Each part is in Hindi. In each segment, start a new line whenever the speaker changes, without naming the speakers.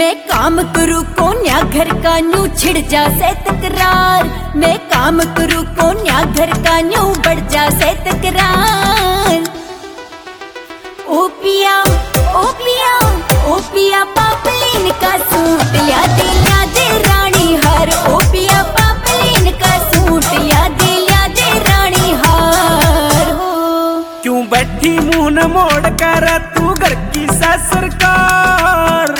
मैं काम करूँ कोन्या घर का न्यू छिड़ जा से तकरार। मैं काम करूँ कोन्या घर का न्यू बढ़ जा से तकरार। ओ पिया ओ पिया ओ पिया पापलीन का सूट याद दे रानी हार। ओ पिया पापलीन का सूट याद दे रानी हार। हो
क्यों बैठी मुंह न मोड़ कर तू घर की सा सरकार।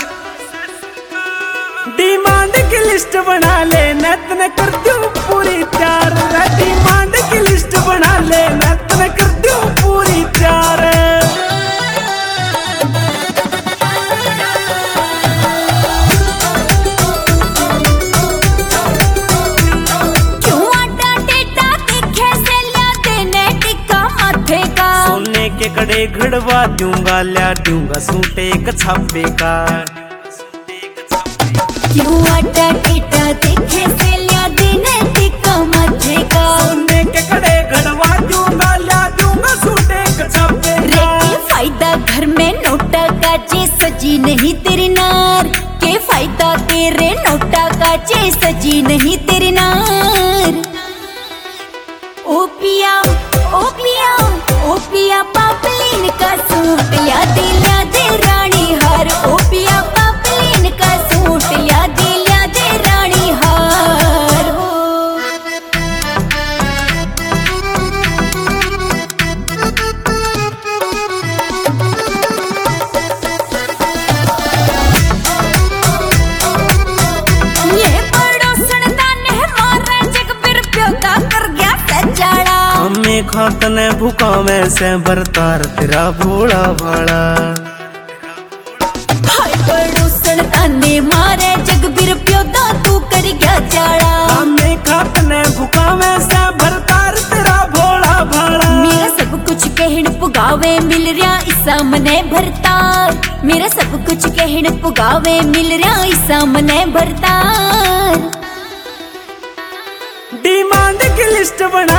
डिमांड की लिस्ट बना ले न तने कर दूं पूरी तैयार। डिमांड की लिस्ट बना ले न तने कर दूं पूरी तैयार।
क्यों आटा टेटा तीखे से ला देने टिक्का माथे का।
सोने के कड़े घड़वा दूंगा ला दूंगा सूट एक छापे का।
क्यों आटा टेटा तीखे से ला देने टिक्का माथे का।
सोने के कड़े घड़वा दूंगा ला दूंगा सूट एक छापे का।
के फायदा घर में नोटा का चे सजी नहीं तेरी नार। के फायदा तेरे नोटा का चे सजी नहीं तेरी नार। ओ पिया ओ पिया ओ पिया पापलीन का सूट याद दे रानी हार। ओ पिया पापलीन का सूट याद दे रानी हार। हो ये पड़ोसन दा ने मारे जग बिर प्यो का कर गया सजाड़ा।
हमें खातने भूखा में से बरतार तेरा भोला भाला।
हाय पड़ोसन ताने मारे जग बिर प्यो दा तू कर गया जाड़ा।
हमें खातने भूखा में से बरतार तेरा भोला भाला।
मेरा सब कुछ कहण पुगावे मिल रहा इसा मने भरतार। मेरा सब कुछ कहण पुगावे मिल रहा इसा मने भरतार।
डिमांड की लिस्ट बना